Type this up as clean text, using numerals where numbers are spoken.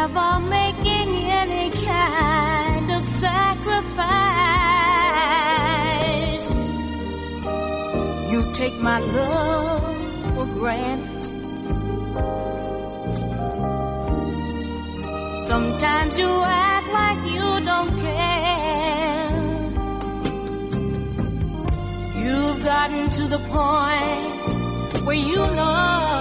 never making any kind of sacrifice. You take my love for granted. Sometimes you act like you don't care. You've gotten to the point where you know